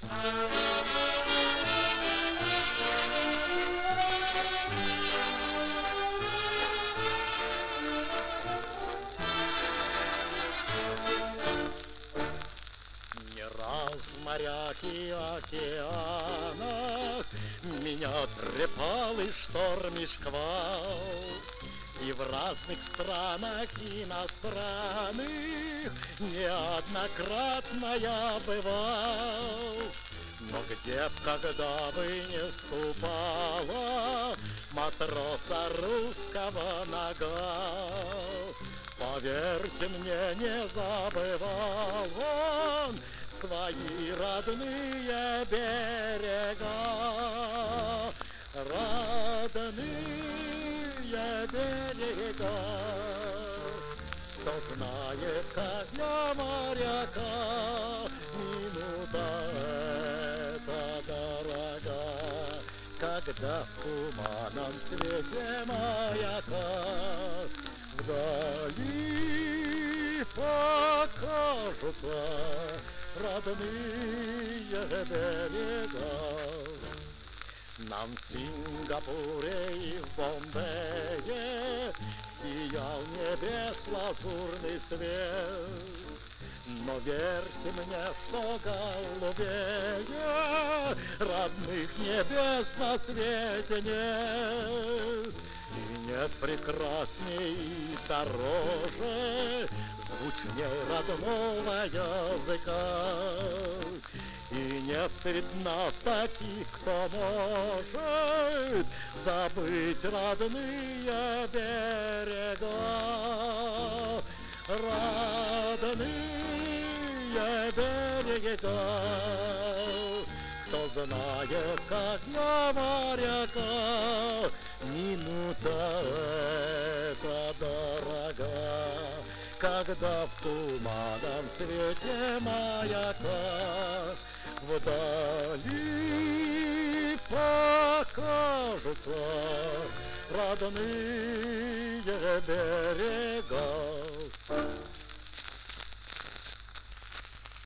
Не раз в морях и океанах меня трепал и шторм, и шквал, и в разных странах иностранных неоднократно я бывал. Но где б, когда бы не ступала матроса русского нога, поверьте мне, не забывал он свои родные берега. Родные берега, кто знает, как для моряка минута эта дорога, когда в туманном свете маяка вдали покажутся родные берега. Нам в Сингапуре и в Бомбее сиял небес лазурный свет, но верьте мне, что голубее родных небес на свете нет. И нет прекрасней и дороже, звучней родного языка. И нет среди нас таких, кто может забыть родные берега. Родные берега, кто знает, как для моряка минута эта дорога, когда в туманном свете маяка вдали покажутся родные берега.